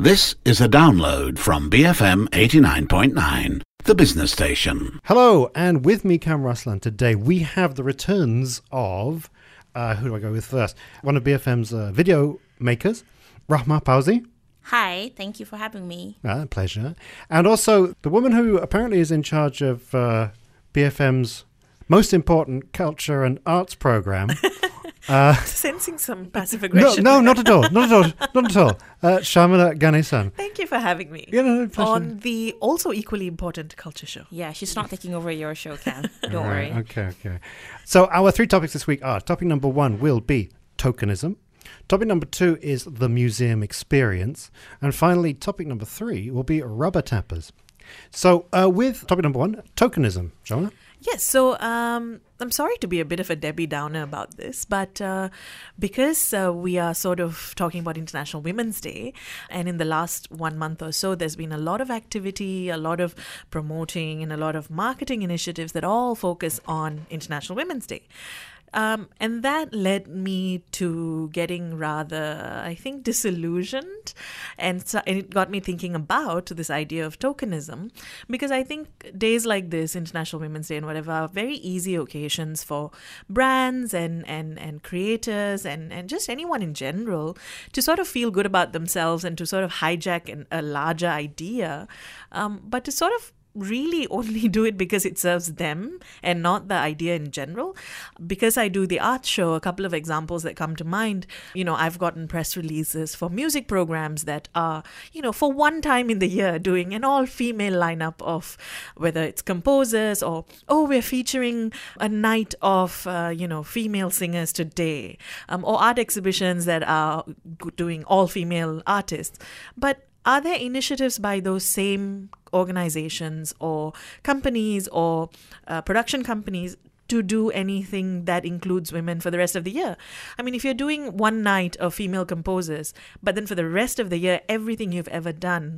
This is a download from BFM 89.9, the business station. Hello, and with me, Cam Ruslan. Today we have the returns of, who do I go with first? One of BFM's video makers, Rahma Pauzi. Hi, thank you for having me. Pleasure. And also the woman who apparently is in charge of BFM's most important culture and arts program. Sensing some passive aggression. No, not at all. Shamila Ganesan. Thank you for having me Pleasure. on the also equally important culture show. Yeah, she's not taking over your show, Cam. Don't worry. Okay. So our three topics this week are, topic number 1 will be tokenism. Topic number 2 is the museum experience. And finally, topic number 3 will be rubber tappers. So with topic number 1, tokenism. Jonah? Yes, so I'm sorry to be a bit of a Debbie Downer about this, but because we are sort of talking about International Women's Day, and in the last 1 month or so, there's been a lot of activity, a lot of promoting, and a lot of marketing initiatives that all focus on International Women's Day. And that led me to getting rather, I think, disillusioned. And it got me thinking about this idea of tokenism, because I think days like this, International Women's Day and whatever, are very easy occasions for brands and creators and just anyone in general to sort of feel good about themselves and to sort of hijack a larger idea, but to sort of really only do it because it serves them and not the idea in general. Because I do the art show, a couple of examples that come to mind, I've gotten press releases for music programs that are, for one time in the year doing an all-female lineup of whether it's composers or, we're featuring a night of, female singers today, or art exhibitions that are doing all-female artists. But are there initiatives by those same organizations or companies or production companies to do anything that includes women for the rest of the year? I mean, if you're doing one night of female composers, but then for the rest of the year, everything you've ever done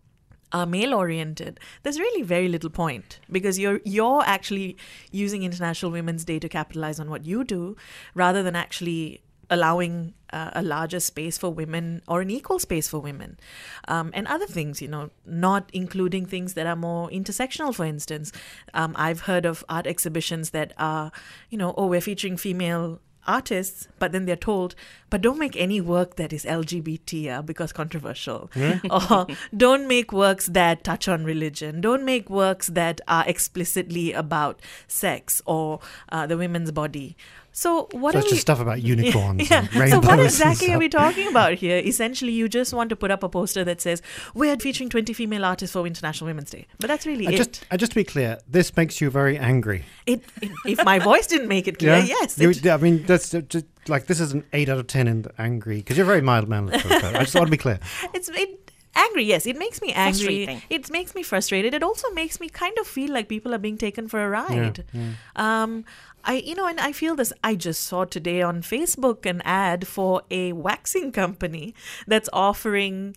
are male-oriented, there's really very little point, because you're actually using International Women's Day to capitalize on what you do rather than actually allowing a larger space for women or an equal space for women. And other things, not including things that are more intersectional, for instance. I've heard of art exhibitions that are, we're featuring female artists, but then they're told, but don't make any work that is LGBT because controversial. Or don't make works that touch on religion. Don't make works that are explicitly about sex or the women's body. So it's just stuff about unicorns and rainbows. So what exactly are we talking about here? Essentially, you just want to put up a poster that says, we're featuring 20 female artists for International Women's Day. But that's really it. Just to be clear, this makes you very angry. If my voice didn't make it clear, yes. That's just like, this is an 8 out of 10 in angry, because you're very mild-mannered. I just want to be clear. Angry, yes. It makes me angry. Frustrating. It makes me frustrated. It also makes me kind of feel like people are being taken for a ride. Yeah. And I feel this. I just saw today on Facebook an ad for a waxing company that's offering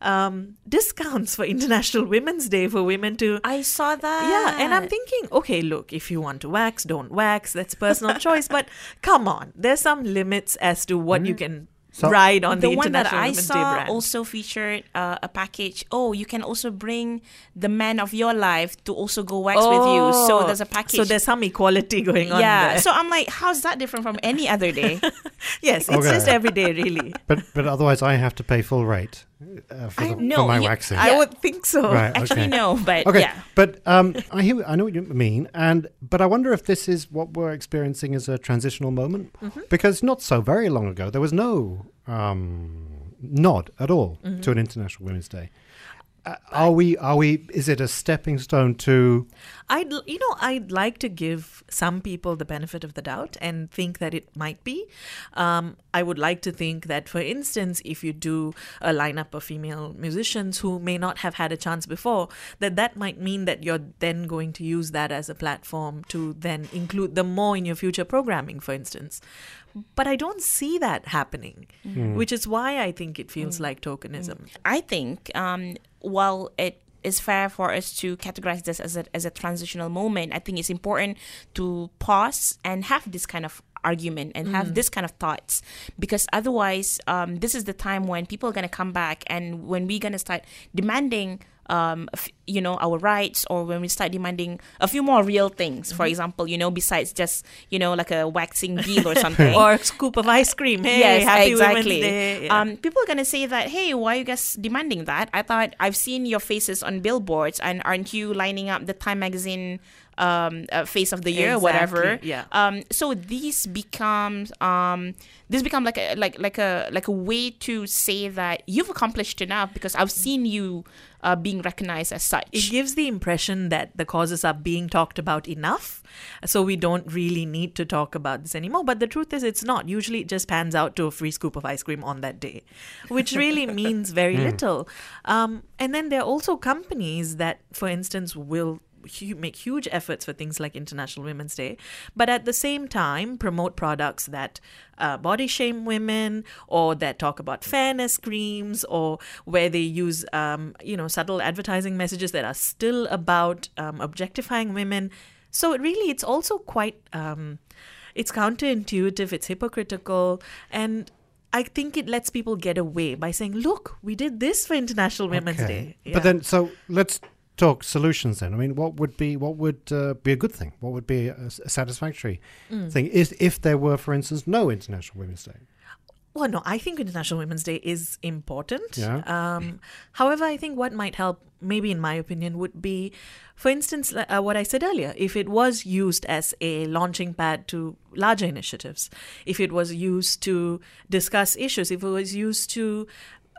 discounts for International Women's Day for women to... I saw that. Yeah, and I'm thinking, okay, look, if you want to wax, don't wax. That's personal choice. But come on, there's some limits as to what you can... ride on the International Women's Day brand. The one that I saw also featured a package. You can also bring the man of your life to also go wax with you. So there's a package. So there's some equality going on there. So I'm like, how's that different from any other day? Yes, it's just every day, really. But otherwise I have to pay full rate for my waxing. I would think so. Right, okay. Actually, no, but okay. yeah. But I know what you mean, but I wonder if this is what we're experiencing as a transitional moment, because not so very long ago there was no nod at all to an International Women's Day. Are we? Is it a stepping stone to? I'd like to give some people the benefit of the doubt and think that it might be. I would like to think that, for instance, if you do a lineup of female musicians who may not have had a chance before, that might mean that you're then going to use that as a platform to then include them more in your future programming, for instance. But I don't see that happening, which is why I think it feels like tokenism. I think while it is fair for us to categorize this as a transitional moment, I think it's important to pause and have this kind of argument and have this kind of thoughts, because otherwise this is the time when people are going to come back, and when we're going to start demanding our rights, or when we start demanding a few more real things, for example, besides just like a waxing deal or something, or a scoop of ice cream. Hey, yes, happy exactly. Women's Day. Yeah. People are gonna say that, hey, why are you guys demanding that? I thought I've seen your faces on billboards, and aren't you lining up the Time magazine face of the year or whatever? Yeah. So these become like a way to say that you've accomplished enough because I've seen you being recognized as such. It gives the impression that the causes are being talked about enough, so we don't really need to talk about this anymore. But the truth is, it's not. Usually it just pans out to a free scoop of ice cream on that day, which really means very little. And then there are also companies that, for instance, will make huge efforts for things like International Women's Day, but at the same time promote products that body shame women, or that talk about fairness creams, or where they use subtle advertising messages that are still about objectifying women. So it's also quite it's counterintuitive, it's hypocritical, and I think it lets people get away by saying, look, we did this for International Women's Day. But then, so let's talk solutions then. I mean, what would be a good thing? What would be a satisfactory thing if there were, for instance, no International Women's Day? Well, no, I think International Women's Day is important. Yeah. However, I think what might help, maybe in my opinion, would be, for instance, what I said earlier, if it was used as a launching pad to larger initiatives, if it was used to discuss issues, if it was used to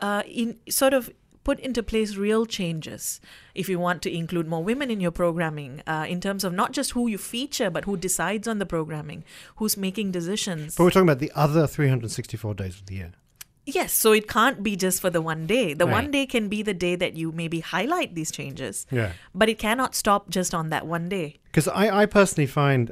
put into place real changes. If you want to include more women in your programming, in terms of not just who you feature, but who decides on the programming, who's making decisions. But we're talking about the other 364 days of the year. Yes, so it can't be just for the one day. The Right. one day can be the day that you maybe highlight these changes, Yeah. but it cannot stop just on that one day. Because I personally find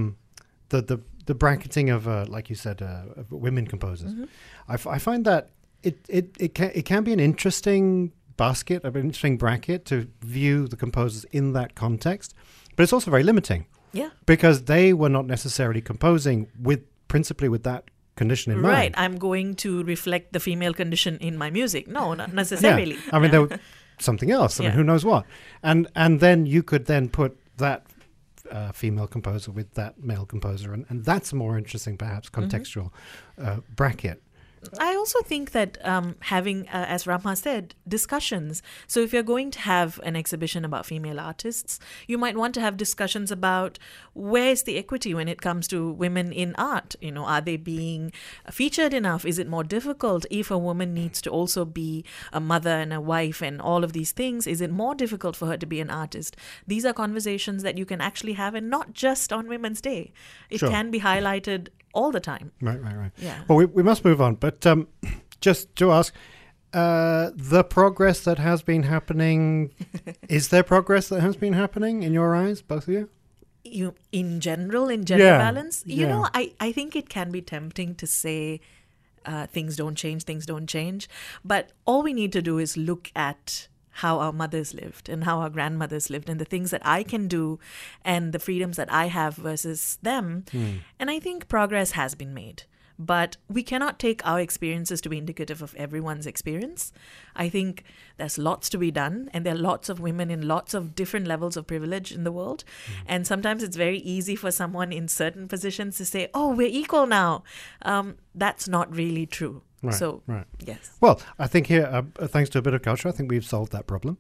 the bracketing of, like you said, of women composers, I find that it can be an interesting basket, an interesting bracket to view the composers in that context, but it's also very limiting. Yeah. Because they were not necessarily composing principally with that condition in mind. Right, I'm going to reflect the female condition in my music. No, not necessarily. Yeah. I mean, there was something else. I mean, Yeah. who knows what? And then you could then put that female composer with that male composer, and that's a more interesting, perhaps, contextual bracket. I also think that having, as Ramha said, discussions. So if you're going to have an exhibition about female artists, you might want to have discussions about where's the equity when it comes to women in art. Are they being featured enough? Is it more difficult if a woman needs to also be a mother and a wife and all of these things? Is it more difficult for her to be an artist? These are conversations that you can actually have, and not just on Women's Day. It Sure. can be highlighted all the time. Right. Yeah. Well, we must move on, but just to ask, the progress that has been happening, is there progress that has been happening in your eyes, both of you? In general, in gender Yeah, balance, yeah. I think it can be tempting to say things don't change. But all we need to do is look at how our mothers lived and how our grandmothers lived, and the things that I can do and the freedoms that I have versus them. And I think progress has been made. But we cannot take our experiences to be indicative of everyone's experience. I think there's lots to be done, and there are lots of women in lots of different levels of privilege in the world. And sometimes it's very easy for someone in certain positions to say, oh, we're equal now. That's not really true. Right, So, right. yes. Well, I think here, thanks to a bit of culture, I think we've solved that problem.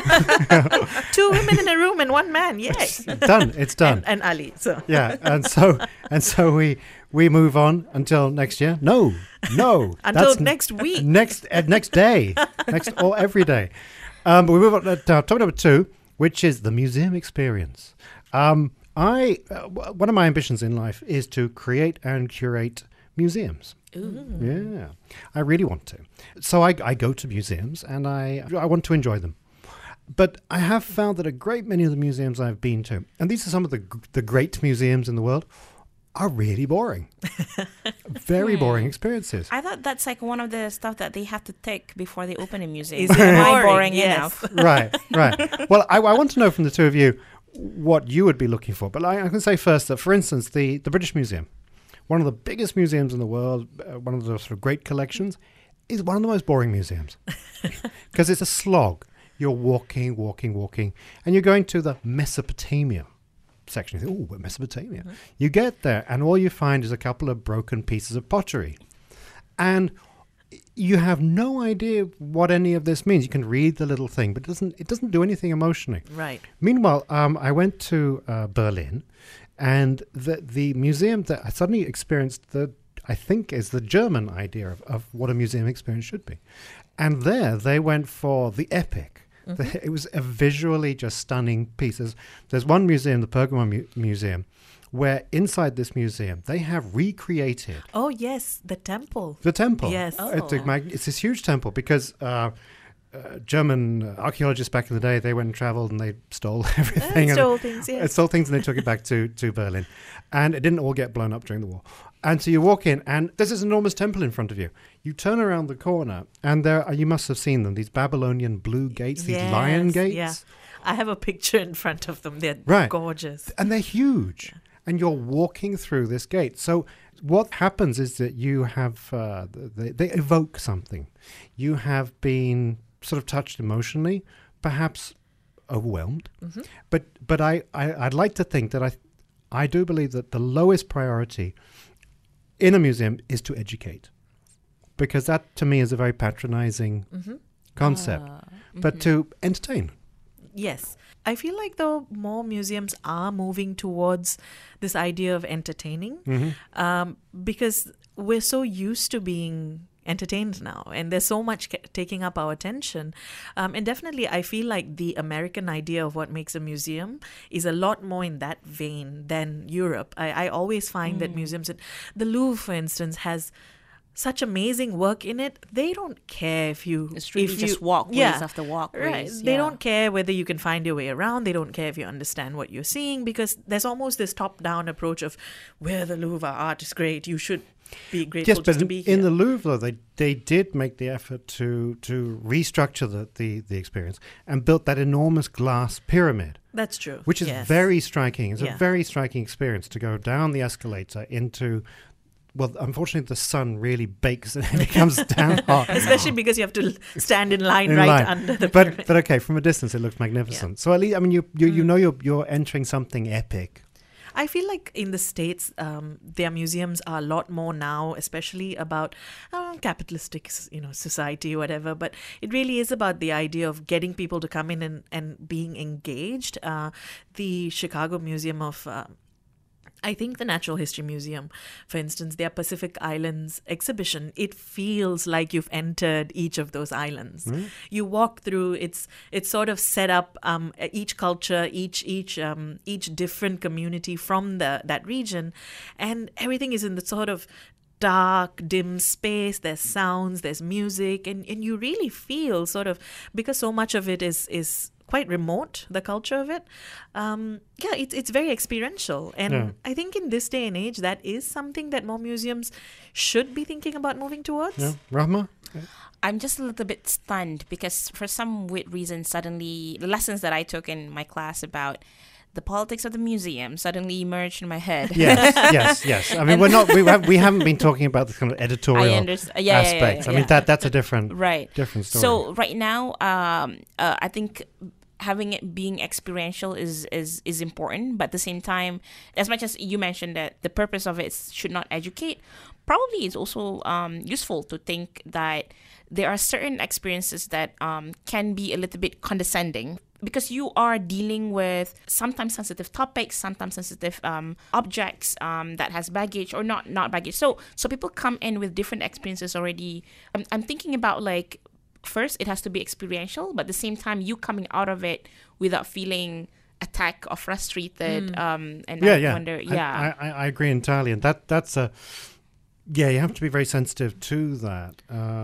2 women in a room and 1 man, yay. Done. It's done. And Ali, so. Yeah, and so we move on until next year. No, Until that's next week. next day, or every day. But we move on to topic number 2, which is the museum experience. One of my ambitions in life is to create and curate museums. Ooh. Yeah, I really want to. So I go to museums and I want to enjoy them. But I have found that a great many of the museums I've been to, and these are some of the great museums in the world, are really boring. Very boring experiences. I thought that's like one of the stuff that they have to tick before they open a museum. Is it Am I boring? boring Yes. enough? Right. Well, I want to know from the two of you what you would be looking for. But I can say first that, for instance, the British Museum, one of the biggest museums in the world, one of the sort of great collections, is one of the most boring museums because it's a slog. You're walking, and you're going to the Mesopotamia section. You think, oh, we're Mesopotamia. Mm-hmm. You get there, and all you find is a couple of broken pieces of pottery. And you have no idea what any of this means. You can read the little thing, but it doesn't do anything emotionally. Right. Meanwhile, I went to Berlin, and the museum that I suddenly experienced I think is the German idea of what a museum experience should be. And there they went for the epic. Mm-hmm. It was a visually just stunning piece. There's one museum, the Pergamon Museum, where inside this museum they have recreated. Oh yes, the temple. The temple. Yes. It's this huge temple because German archaeologists back in the day, they went and traveled and they stole everything. Stole things, yes. Stole things and they took it back to Berlin. And it didn't all get blown up during the war. And so you walk in and there's this enormous temple in front of you. You turn around the corner and there are, you must have seen them, these Babylonian blue gates, these lion gates. Yeah. I have a picture in front of them. They're gorgeous. And they're huge. And you're walking through this gate. So what happens is that you have, they evoke something. You have been sort of touched emotionally, perhaps overwhelmed. Mm-hmm. But I'd like to think that I do believe that the lowest priority in a museum is to educate. Because that to me is a very patronizing concept. But to entertain. Yes. I feel like though more museums are moving towards this idea of entertaining because we're so used to being entertained now and there's so much taking up our attention. And definitely I feel like the American idea of what makes a museum is a lot more in that vein than Europe. I always find that museums, the Louvre for instance, has such amazing work in it. They don't care if you just walkways after walkways. Right. They don't care whether you can find your way around. They don't care if you understand what you're seeing because there's almost this top-down approach of where the Louvre art is great. You should be grateful just to be here. In the Louvre, though, they did make the effort to restructure the experience and built that enormous glass pyramid. That's true. Which is very striking. It's a very striking experience to go down the escalator into. Well, unfortunately, the sun really bakes and it becomes damn hot. Especially because you have to stand in line under the pyramid. But okay, from a distance, it looks magnificent. Yeah. So at least, I mean, you know you're entering something epic. I feel like in the States, their museums are a lot more now, especially about capitalistic, society, whatever. But it really is about the idea of getting people to come in and being engaged. The Chicago Museum of I think the Natural History Museum, for instance, their Pacific Islands exhibition, it feels like you've entered each of those islands. Mm. You walk through, it's sort of set up each culture, each different community from that region, and everything is in the sort of dark, dim space. There's sounds, there's music, and you really feel sort of, because so much of it is quite remote, the culture of it. It's very experiential. And I think in this day and age, that is something that more museums should be thinking about moving towards. Yeah. Rahma? I'm just a little bit stunned because for some weird reason, suddenly the lessons that I took in my class about the politics of the museum suddenly emerged in my head. Yes. I mean, we haven't been talking about the kind of editorial aspects. I mean, that's a different story. So right now, I think having it being experiential is important, but at the same time, as much as you mentioned that the purpose of it should not educate, probably it's also useful to think that there are certain experiences that can be a little bit condescending because you are dealing with sometimes sensitive topics, sometimes sensitive objects that has baggage or not baggage. So people come in with different experiences already. I'm thinking about like, first, it has to be experiential, but at the same time, you coming out of it without feeling attacked or frustrated. And I wonder, I agree entirely. And that's a... Yeah, you have to be very sensitive to that.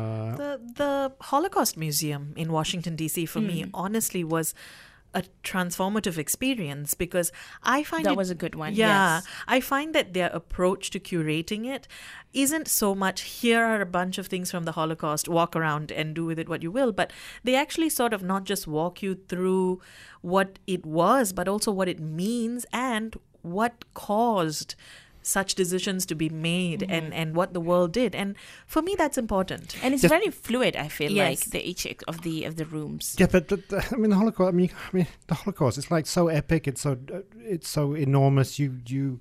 The Holocaust Museum in Washington, D.C. for me, honestly, was a transformative experience because I find that was a good one. Yeah, yes. I find that their approach to curating it isn't so much, here are a bunch of things from the Holocaust, walk around and do with it what you will, but they actually sort of not just walk you through what it was, but also what it means and what caused such decisions to be made and what the world did. And for me, that's important. And it's Just- very fluid, I feel Yes. like, each of the rooms. Yeah, but I mean the Holocaust. I mean the Holocaust. It's like so epic. It's so enormous. You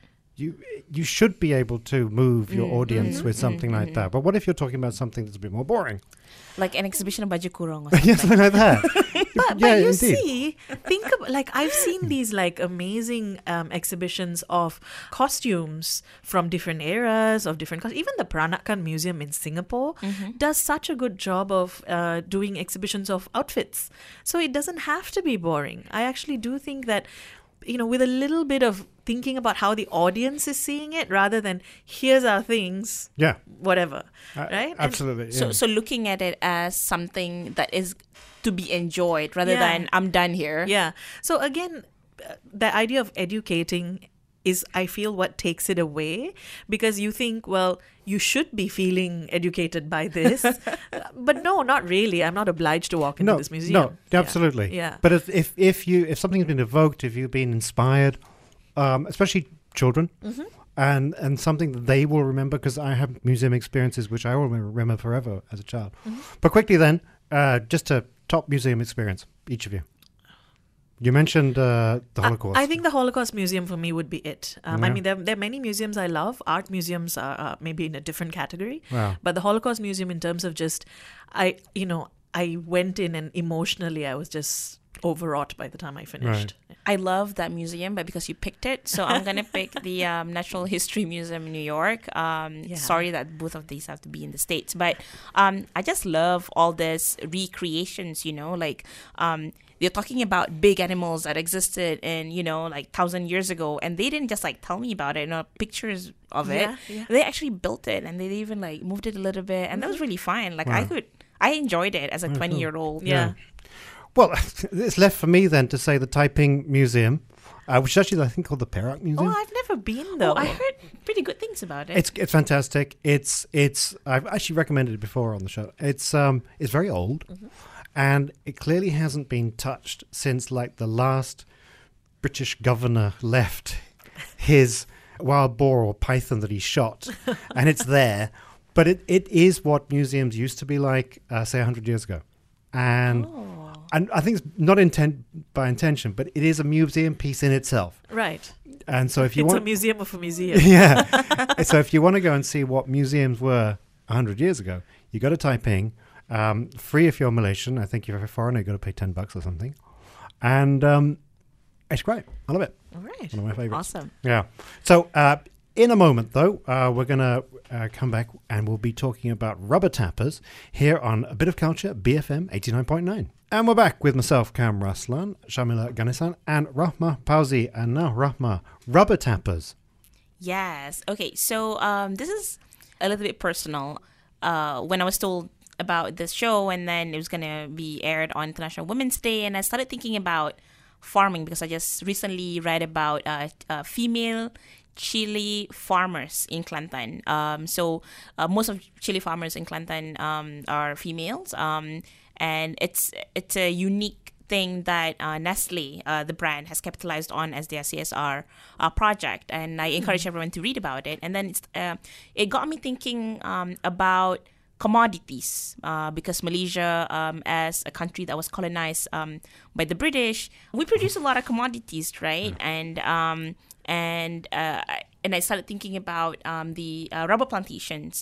should be able to move your audience with something like that. But what if you're talking about something that's a bit more boring? Like an exhibition of baju kurung or something. Yeah, something like that. But yeah, you indeed. see, think about, like, I've seen these like amazing exhibitions of costumes from different eras of different even the Peranakan Museum in Singapore does such a good job of doing exhibitions of outfits. So it doesn't have to be boring. I actually do think that, with a little bit of thinking about how the audience is seeing it rather than here's our things, Yeah, whatever, right? And absolutely. So, yeah. so looking at it as something that is to be enjoyed rather Yeah. than I'm done here. Yeah. So again, the idea of educating is, I feel, what takes it away, because you think, well, you should be feeling educated by this. But no, not really. I'm not obliged to walk into this museum. No, Yeah. absolutely. Yeah. But if something's been evoked, if you've been inspired, especially children, and something that they will remember, because I have museum experiences which I will remember forever as a child. But quickly then, just a top museum experience, each of you. You mentioned the Holocaust. I think the Holocaust Museum for me would be it. I Yeah. mean, there are many museums I love. Art museums are maybe in a different category. Wow. But the Holocaust Museum, in terms of just, I went in and emotionally I was just overwrought by the time I finished. I love that museum, but because you picked it, so I'm gonna pick the Natural History Museum in New York. Sorry that both of these have to be in the States, but I just love all this recreations. They're talking about big animals that existed in, like 1,000 years ago, and they didn't just like tell me about it, pictures of it. Yeah. They actually built it, and they even like moved it a little bit, and that was really fun. Like I enjoyed it as a 20-year-old. Yeah. Well, it's left for me then to say the Taiping Museum, which is actually I think called the Perak Museum. Oh, I've never been though. Oh, I heard pretty good things about it. It's fantastic. It's I've actually recommended it before on the show. It's very old, and it clearly hasn't been touched since like the last British governor left his wild boar or python that he shot, and it's there. But it is what museums used to be like, say 100 years ago, and I think it's not by intention, but it is a museum piece in itself. Right. And so if you It's want a museum of a museum. yeah. So if you want to go and see what museums were 100 years ago, you go to Taiping, free if you're Malaysian. I think if you're a foreigner, you got to pay $10 or something. And it's great. I love it. All right. One of my favorites. Awesome. Yeah. So in a moment, though, we're going to come back and we'll be talking about rubber tappers here on A Bit of Culture, BFM 89.9. And we're back with myself, Cam Raslan, Shamila Ganesan, and Rahma Pauzi. And now, Rahma, rubber tappers. Yes. Okay. So this is a little bit personal. When I was told about this show, and then it was gonna be aired on International Women's Day, and I started thinking about farming because I just recently read about female chili farmers in Kelantan. So most of chili farmers in Kelantan are females, and it's a unique thing that Nestle, the brand, has capitalized on as their CSR project, and I encourage everyone to read about it. And then it got me thinking about commodities, because Malaysia, as a country that was colonized by the British, we produce a lot of commodities, right? And I started thinking about the rubber plantations,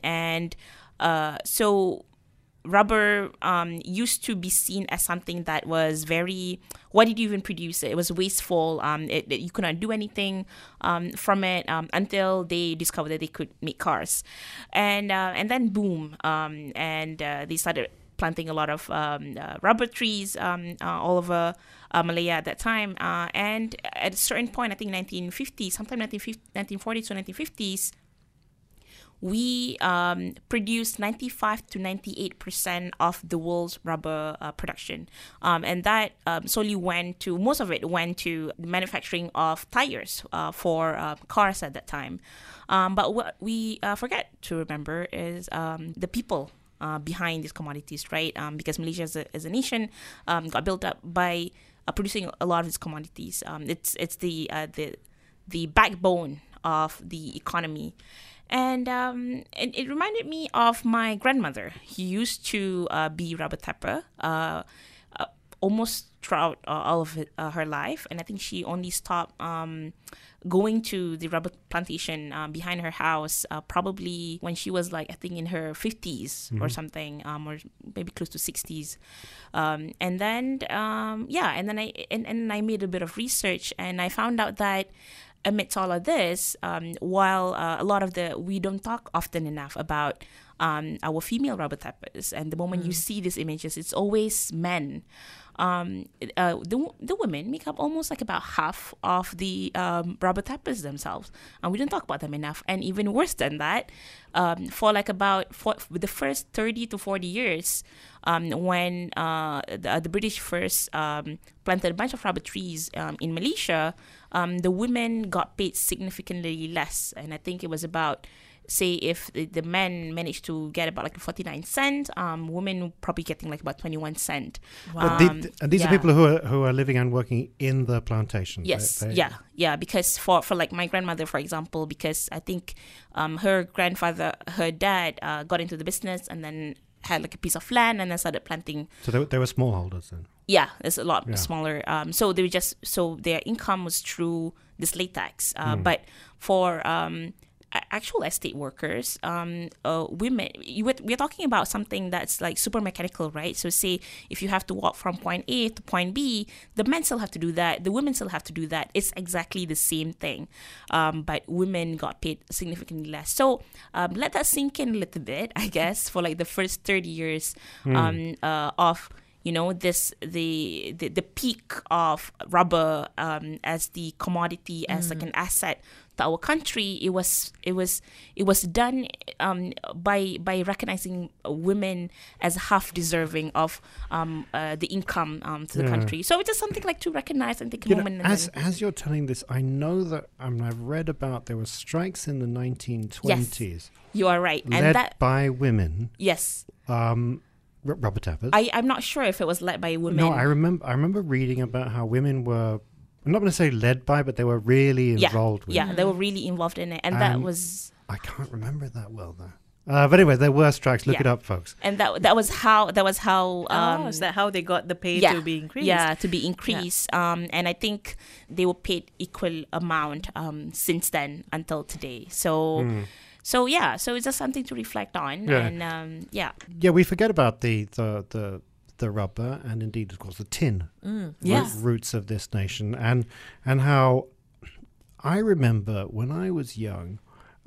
so rubber used to be seen as something that was very, why did you even produce it? It was wasteful. You could not do anything from it until they discovered that they could make cars. And then boom, they started planting a lot of rubber trees all over Malaya at that time. And at a certain point, I think 1950s, sometime 1940s to 1950s, we produce 95 to 98% of the world's rubber production. And that solely most of it went to the manufacturing of tires for cars at that time. But what we forget to remember is the people behind these commodities, right? Because Malaysia as a nation got built up by producing a lot of these commodities. It's the backbone of the economy. And it reminded me of my grandmother. He used to be rubber tapper almost throughout all of her life. And I think she only stopped going to the rubber plantation behind her house probably when she was like, I think in her 50s or something, or maybe close to 60s. And then I made a bit of research, and I found out that amidst all of this, while a lot of we don't talk often enough about our female rubber tappers, and the moment you see these images, it's always men. The women make up almost like about half of the rubber tappers themselves, and we don't talk about them enough. And even worse than that, for the first 30 to 40 years, when the British first planted a bunch of rubber trees in Malaysia, the women got paid significantly less, and I think it was about, say, if the men managed to get about like 49 cents, women probably getting like about 21 cents. Wow. And these are people who are living and working in the plantation. Yes, yeah. Because for like my grandmother, for example, because I think her dad got into the business and then had like a piece of land and then started planting. So they were smallholders then. Yeah, it's a lot smaller. So they were their income was through this latex. But for actual estate workers, women, we're talking about something that's like super mechanical, right? So say if you have to walk from point A to point B, the men still have to do that, the women still have to do that. It's exactly the same thing, but women got paid significantly less. So let that sink in a little bit, I guess, for like the first 30 years of the peak of rubber as the commodity, as like an asset to our country. It was done by recognizing women as half deserving of the income to the country. So it's just something like to recognize and take a moment. As you're telling this, I know that I've read about there were strikes in the 1920s. Yes, you are right, led by women. Yes. Rubber tappers. I'm not sure if it was led by women. No, I remember reading about how women were, I'm not going to say led by, but they were really involved with it. Yeah, they were really involved in it. And that was... I can't remember it that well, though. But anyway, there were strikes. Look it up, folks. And that was how... is that how they got the pay to be increased? Yeah, to be increased. Yeah. And I think they were paid equal amount since then until today. So... So it's just something to reflect on, and we forget about the rubber and indeed, of course, the tin roots of this nation, and how I remember when I was young,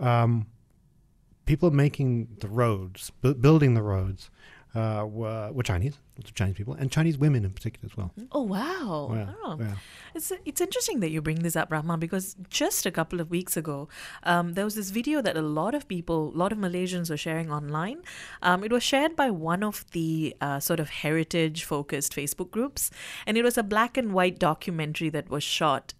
people making the roads, building the roads, were Chinese, lots of Chinese people, and Chinese women in particular as well. Oh, wow. Yeah. It's interesting that you bring this up, Rahma, because just a couple of weeks ago, there was this video that a lot of Malaysians were sharing online. It was shared by one of the sort of heritage-focused Facebook groups, and it was a black and white documentary that was shot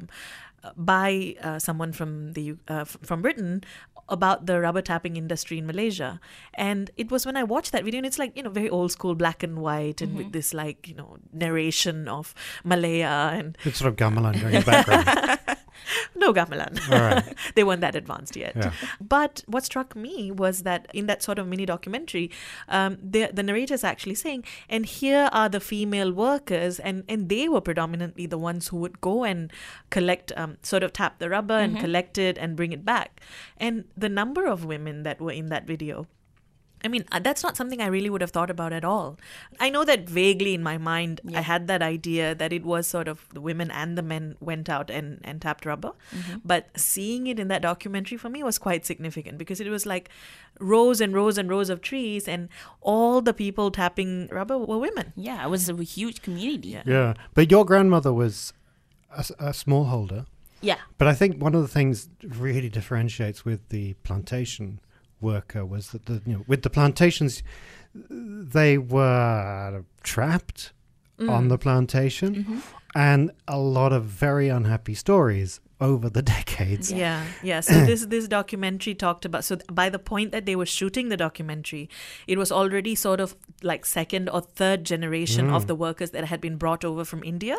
by someone from from Britain about the rubber tapping industry in Malaysia. And it was when I watched that video, and it's like, very old school black and white, and with this like, narration of Malaya and... It's sort of gamelan during the background. No gamelan. All right. They weren't that advanced yet. Yeah. But what struck me was that in that sort of mini documentary, the narrator's actually saying, and here are the female workers, and they were predominantly the ones who would go and collect, sort of tap the rubber and collect it and bring it back. And the number of women that were in that video, I mean, that's not something I really would have thought about at all. I know that vaguely in my mind, I had that idea that it was sort of the women and the men went out and tapped rubber. But seeing it in that documentary for me was quite significant, because it was like rows and rows and rows of trees, and all the people tapping rubber were women. Yeah, it was a huge community. Yeah. But your grandmother was a smallholder. Yeah. But I think one of the things that really differentiates with the plantation worker was that with the plantations, they were trapped on the plantation, and a lot of very unhappy stories over the decades. Yeah. So this documentary talked about, so by the point that they were shooting the documentary, it was already sort of like second or third generation of the workers that had been brought over from India.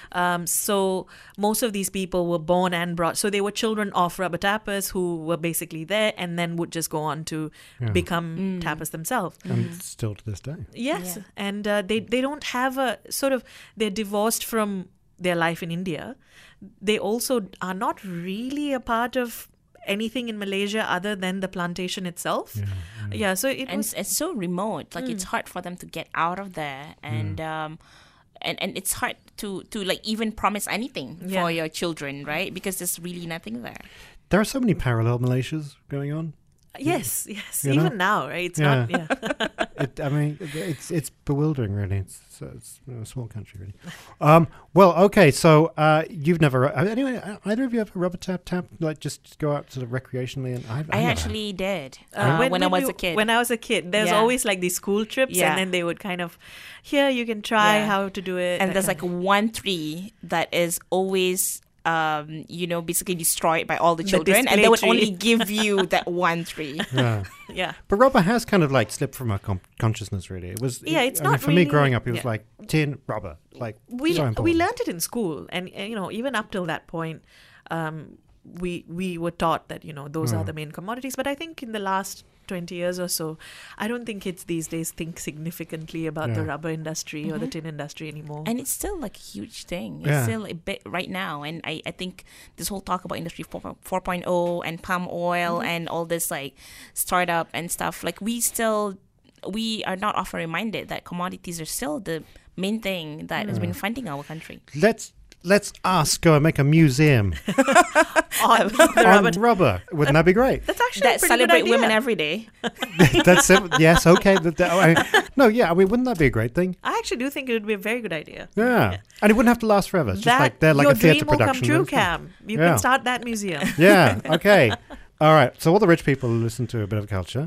So most of these people were born and brought, so they were children of rubber tappers who were basically there and then would just go on to become tappers themselves. And still to this day. Yes. Yeah. And they don't have a sort of, they're divorced from their life in India. They also are not really a part of anything in Malaysia other than the plantation itself. Yeah, so it's so remote. Like it's hard for them to get out of there, and it's hard to like even promise anything for your children, right? Because there's really nothing there. There are so many parallel Malaysias going on. Yes. You Even know? now, right? It's not. Yeah. It's bewildering, really. It's a small country, really. Well, okay. So you've never anyway. Either of you ever rubber tap like just go out sort of recreationally? And I actually did When I was a kid. When I was a kid, there's always like these school trips, and then they would kind of, here you can try how to do it. And there's like one tree that is always basically destroyed by all the children, and they would only give you that one tree. Yeah. But rubber has kind of like slipped from our consciousness, really. It was. It's I mean, not for really, me growing up. It was like tin, rubber, like we so important. we learned it in school, and even up till that point, we were taught that those are the main commodities. But I think in the last 20 years or so, I don't think kids these days think significantly about the rubber industry or the tin industry anymore. And it's still like a huge thing. It's still a bit right now. And I think this whole talk about Industry 4.0 and palm oil and all this like startup and stuff, like we are not often reminded that commodities are still the main thing that has been funding our country. Let's go and make a museum on on rubber. Wouldn't that be great? That's actually a pretty celebrate good idea. women every day. That's it. Yes, okay. Wouldn't that be a great thing? I actually do think it would be a very good idea. Yeah. And it wouldn't have to last forever. It's just like they're like your a theatre dream will production. come true, Cam. You can start that museum. Yeah. Okay. All right. So all the rich people who listen to a bit of culture,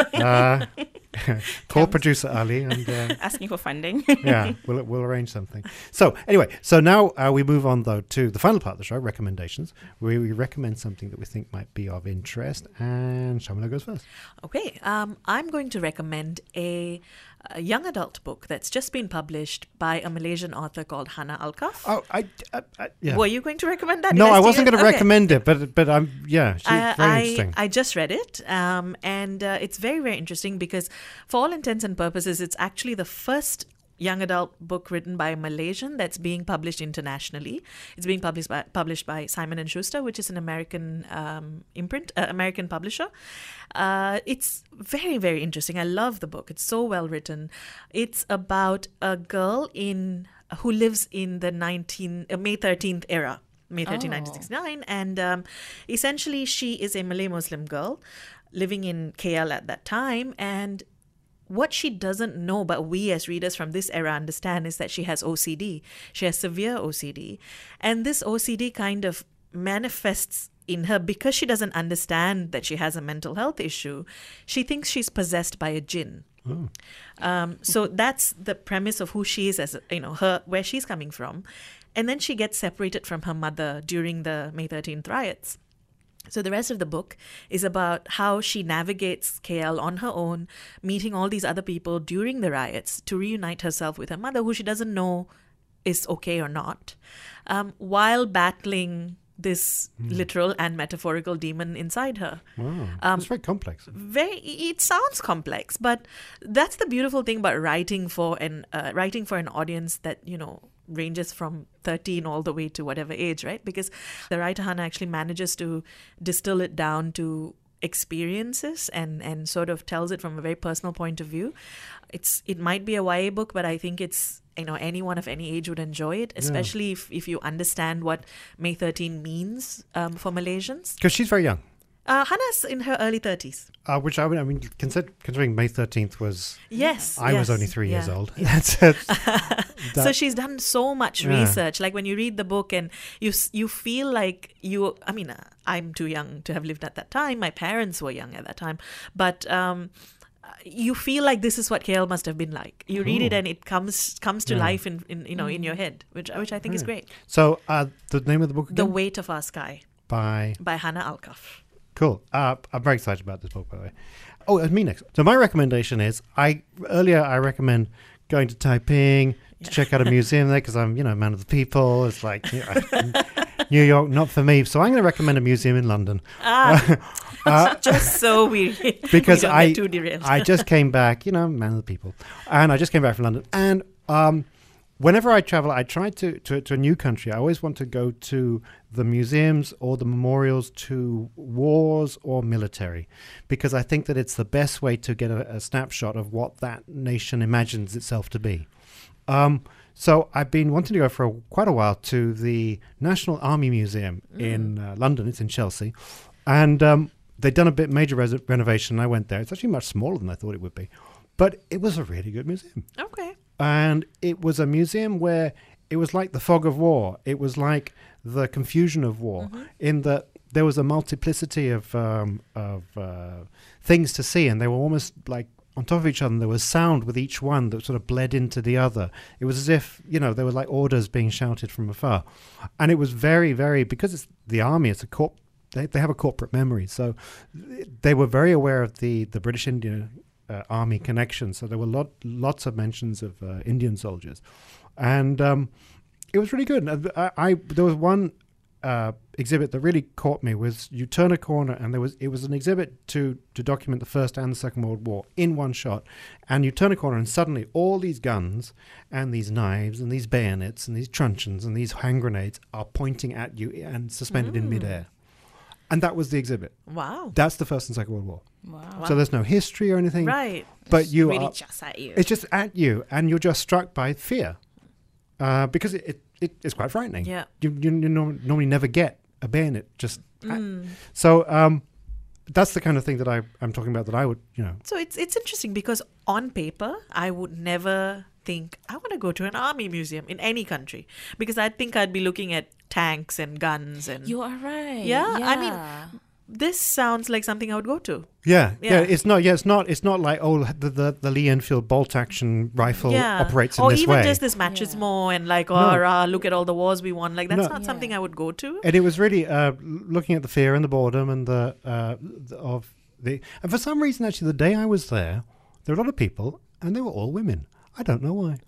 call producer Ali and asking for funding. we'll arrange something. So anyway, now we move on though to the final part of the show, recommendations, where we recommend something that we think might be of interest. And Shamila goes first. Okay. I'm going to recommend a young adult book that's just been published by a Malaysian author called Hannah Alkaf. Oh, yeah. Were you going to recommend that? No, Did I steal wasn't it? going to Okay. recommend it, but I'm she's very interesting. I just read it, and it's very, very interesting because for all intents and purposes, it's actually the first young adult book written by a Malaysian that's being published internationally. It's being published by Simon & Schuster, which is an American American publisher. It's very, very interesting. I love the book. It's so well written. It's about a girl who lives in the May 13th era. May 13, 1969. And essentially, she is a Malay Muslim girl living in KL at that time. And what she doesn't know, but we as readers from this era understand, is that she has OCD. She has severe OCD. And this OCD kind of manifests in her because she doesn't understand that she has a mental health issue. She thinks she's possessed by a jinn. So that's the premise of who she is, as where she's coming from. And then she gets separated from her mother during the May 13th riots. So the rest of the book is about how she navigates KL on her own, meeting all these other people during the riots to reunite herself with her mother, who she doesn't know is okay or not, while battling this literal and metaphorical demon inside her. Wow. It's very complex. It sounds complex, but that's the beautiful thing about writing for an audience that, ranges from 13 all the way to whatever age, right? Because the writer Hannah actually manages to distill it down to experiences and sort of tells it from a very personal point of view. It might be a YA book, but I think it's, anyone of any age would enjoy it, especially if you understand what May 13 means for Malaysians. Because she's very young. Hannah's in her early 30s. Which considering May 13th was... Yes. I was only 3 years old. Yeah. So she's done so much research. Like when you read the book and you feel like I'm too young to have lived at that time. My parents were young at that time. But you feel like this is what KL must have been like. You read it and it comes to life in your head, which I think is great. So the name of the book again? The Weight of Our Sky by Hannah Alkaf. Cool. I'm very excited about this book, by the way. Oh, it's me next. So my recommendation is, I recommend going to Taiping to check out a museum there, because I'm, a man of the people. It's like, New York, not for me. So I'm going to recommend a museum in London. Just so we because don't get too derailed. I just came back, man of the people. And I just came back from London. And whenever I travel, I try to a new country. I always want to go to the museums or the memorials to wars or military, because I think that it's the best way to get a snapshot of what that nation imagines itself to be. So I've been wanting to go for quite a while to the National Army Museum in London. It's in Chelsea. And they'd done a major renovation. I went there. It's actually much smaller than I thought it would be. But it was a really good museum. Okay. And it was a museum where it was like the fog of war. It was like the confusion of war, in that there was a multiplicity of things to see, and they were almost like on top of each other. And there was sound with each one that sort of bled into the other. It was as if, there were like orders being shouted from afar. And it was very, very, because it's the army, it's they have a corporate memory. So they were very aware of the British Indian army connection. So there were lots of mentions of Indian soldiers. And it was really good. There was one exhibit that really caught me. Was you turn a corner and it was an exhibit to document the First and the Second World War in one shot, and you turn a corner and suddenly all these guns and these knives and these bayonets and these truncheons and these hand grenades are pointing at you and suspended in midair. And that was the exhibit. Wow. That's the First and Second World War. Wow. So there's no history or anything. Right. But you really are just at you. It's just at you, and you're just struck by fear, because it's quite frightening. Yeah. You normally never get a bayonet just. So that's the kind of thing that I'm talking about. That I would, So it's interesting, because on paper I would never think I want to go to an army museum in any country, because I think I'd be looking at tanks and guns and. You are right. Yeah. I mean, this sounds like something I would go to. Yeah. It's not. Yeah, it's not like the Lee Enfield bolt action rifle operates in or this even way. just this machismo and like, look at all the wars we won. Like that's not something I would go to. And it was really looking at the fear and the boredom and and for some reason, actually, the day I was there were a lot of people, and they were all women. I don't know why.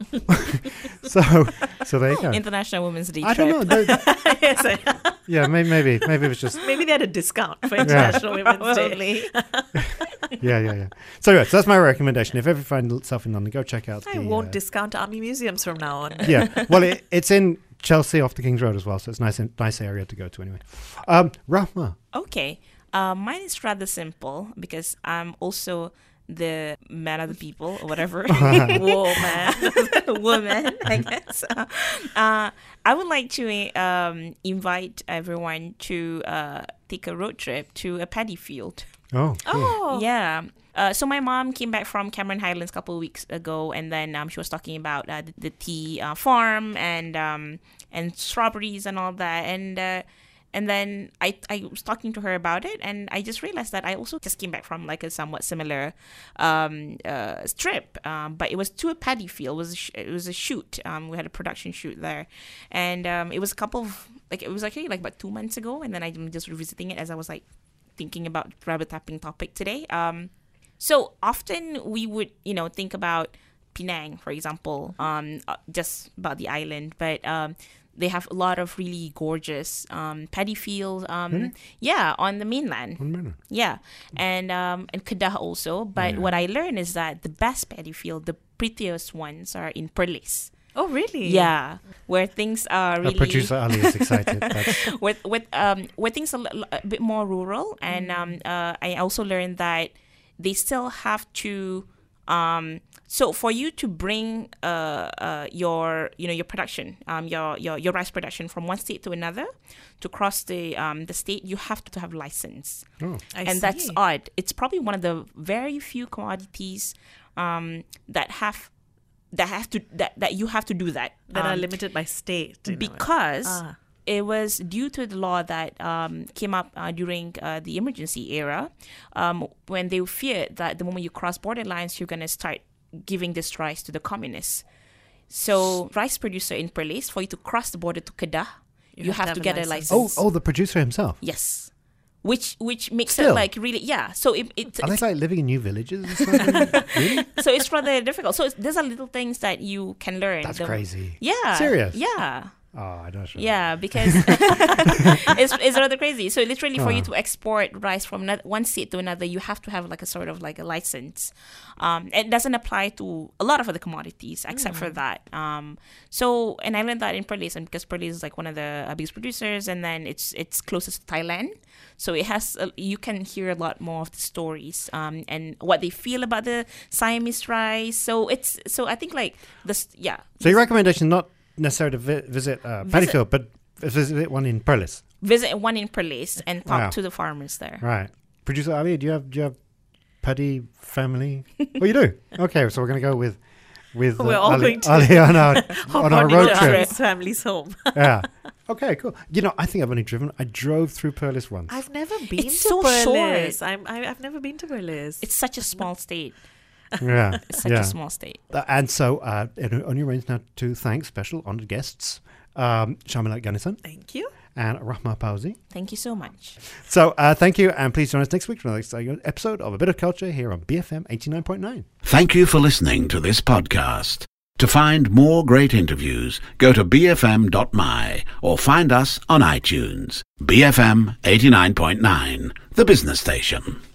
So there you go. International Women's Day. I don't know. Yes, Yeah, maybe it was just. maybe they had a discount for International Women's Day. Yeah. So that's my recommendation. If ever you find yourself in London, go check out. I won't discount army museums from now on. Yeah, well, it's in Chelsea off the King's Road as well, so it's nice area to go to anyway. Rahma. Okay. Mine is rather simple, because I'm also the man of the people, or whatever. Woman, I guess. I would like to invite everyone to take a road trip to a paddy field. Oh, cool. Oh. Yeah. So my mom came back from Cameron Highlands a couple of weeks ago, and then she was talking about the tea farm and strawberries and all that, and then I was talking to her about it, and I just realized that I also just came back from like a somewhat similar trip, but it was to a paddy field. It was a shoot. We had a production shoot there, and it was it was actually like about 2 months ago, and then I'm just revisiting it as I was like thinking about rabbit tapping topic today. So often we would think about Penang, for example, just about the island, but they have a lot of really gorgeous paddy fields. Yeah, on the mainland. Yeah, and Kedah also. But what I learned is that the best paddy field, the prettiest ones, are in Perlis. Oh, really? Yeah, where things are really. Producer Ali is excited. where things are a bit more rural, and I also learned that they still have to. So for you to bring your production, your rice production from one state to another, to cross the state, you have to have license. Oh. And that's odd. It's probably one of the very few commodities that you have to do that. That are limited by state. Because it was due to the law that came up during the emergency era, when they feared that the moment you cross border lines, you're going to start giving this rice to the communists. So rice producer in Perlis, for you to cross the border to Kedah, you have to get a license. Oh, the producer himself. Yes. Which makes Still. it like really, So Are they like living in new villages or something? Really? so it's rather difficult. So there's a little things that you can learn. That's crazy. Yeah. Serious? Yeah. Oh, I don't know. Yeah, because it's rather crazy. So literally, for you to export rice from one state to another, you have to have like a sort of like a license. It doesn't apply to a lot of other commodities except for that. And I learned that in Perlis, and because Perlis is like one of the biggest producers, and then it's closest to Thailand, so it has you can hear a lot more of the stories and what they feel about the Siamese rice. So I think like this, yeah. So your recommendation not necessarily to visit Paddyfield, but visit one in Perlis. Visit one in Perlis and talk to the farmers there. Right. Producer Ali, do you have paddy family? Oh, you do? Okay, so we're going to go with We're all Ali, going to Ali on our road trip. Family's home. Yeah. Okay, cool. I think I've only driven. I drove through Perlis once. I've never been It's to so Perlis. short. I've never been to Perlis. It's such a small state. Yeah. It's such a small state. And so, on your range now to thank special honoured guests, Shamila Ganesan Thank you. and Rahma Pauzi. Thank you so much. So, thank you, and please join us next week for another exciting episode of A Bit of Culture here on BFM 89.9. Thank you for listening to this podcast. To find more great interviews, go to bfm.my or find us on iTunes. BFM 89.9, the business station.